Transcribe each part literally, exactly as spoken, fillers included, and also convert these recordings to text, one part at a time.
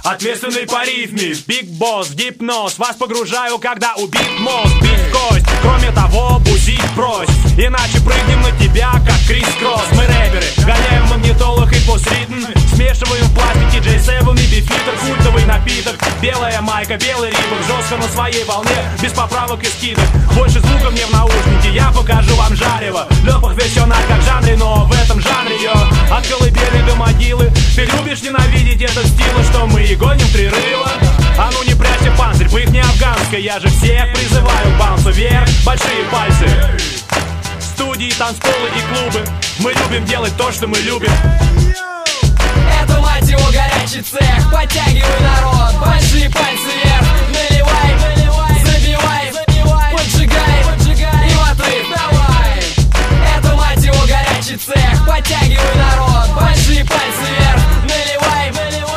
Ответственный по рифме, Биг Босс, гипноз. Вас погружаю, когда убит мозг. Бить кость, кроме того, бузить брось, иначе прыгнем на тебя, как крис-кросс. Мы рэперы, гоняем в магнитолах и пост-ритм, смешиваем в пластике джей семь и бифитер. Культовый напиток, белая майка, белый рибок, жестко на своей волне, без поправок и скидок. Больше звука мне в наушнике, я покажу вам жарево. Лед профессиональ как в жанре, но в этом жанре я от колыбели до могилы. Ты любишь ненавидеть этот стиль, что мы и гоним три рыла. А ну не прячься, панцирь, быт не афганская. Я же всех призываю к баунсу вверх, большие пальцы. Студии, танцполы и клубы, мы любим делать то, что мы любим. Это, мать его, горячий цех. Подтягивай, народ, большие пальцы вверх. Наливай, забивай, поджигай и в отрыв давай. Это, мать его, горячий цех. Подтягивай, народ, большие пальцы вверх. Наливай,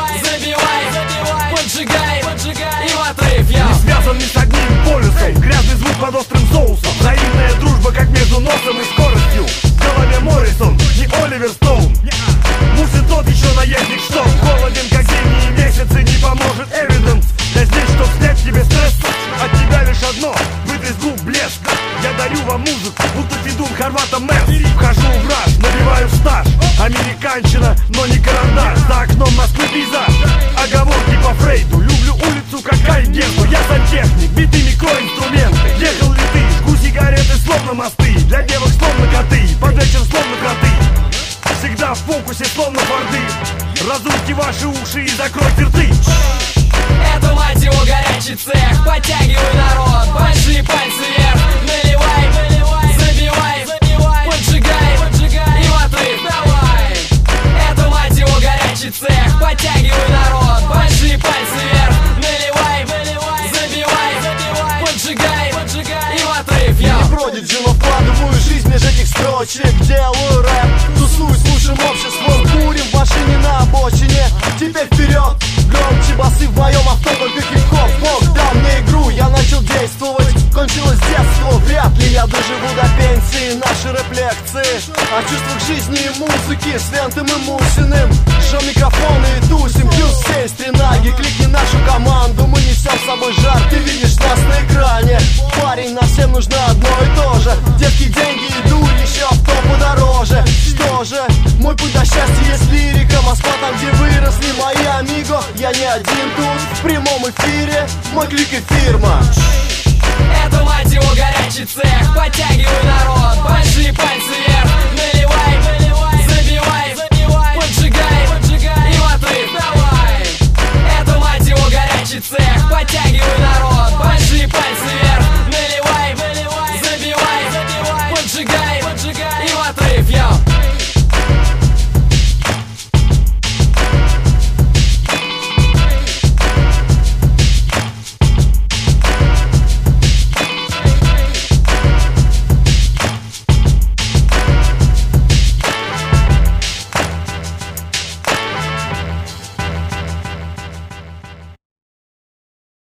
забивай, поджигай и в отрыв я. Не связан ни с одним полюсом, грязный звук под острым соусом. Взаимная дружба, как между носом и скоростью. В голове Моррисон, не Оливер Стоун. Муж и тот еще наездник, что голоден, как зимние месяцы, не поможет эвиденс. Я здесь, чтоб снять тебе стресс. От тебя лишь одно, вытряску блеск. Я дарю вам музыку, будто Федун Хорвата Мэр. Вхожу в раж, набиваю стаж. Американщина, но не карандаш. За окном Москвы пейзаж, оговорки по Фрейду. Люблю улицу, как Айгенту. Я сантехник, биты, микроинструменты. Ехал ли ты, жгу сигареты, словно мосты. Для девок словно коты, под вечер словно кроты. Всегда в фокусе, словно форды. Разуйте ваши уши и закройте рты. Это, мать его, горячий цех. Подтягивай, народ, большие пальцы вверх. Наливай, забивай, поджигай и в отрыв давай. Это, мать его, горячий цех. Подтягивай, народ, большие пальцы вверх. Наливай, забивай, поджигай и в отрыв я. Не бродит же, но вкладываю жизнь меж этих строчек. Делаю рэп, тусуюсь с лучшим обществом. Курим в машине на обочине. Теперь вперед, громче басы в моем авто, только хип-хоп. Бог дал мне игру, я начал действовать. Кончилось детство, вряд ли я доживу до пенсии. Наши рэп-лекции о чувствах жизни и музыки с Вентом и Мусиным. Жжем микрофоны и тусим, плюс семь стренаги. Кликни нашу команду, мы несем с собой жар. Ты видишь нас на экране. Парень, нам всем нужно одно и то же. Детки, деньги, иду еще авто подороже. Что же, мой путь до счастья есть лирика. Москва там, где выросли мои амиго. Я не один тут, в прямом эфире. Мой клик и фирма. Это, мать его, горячий цех. Подтягивай, народ, большие пальцы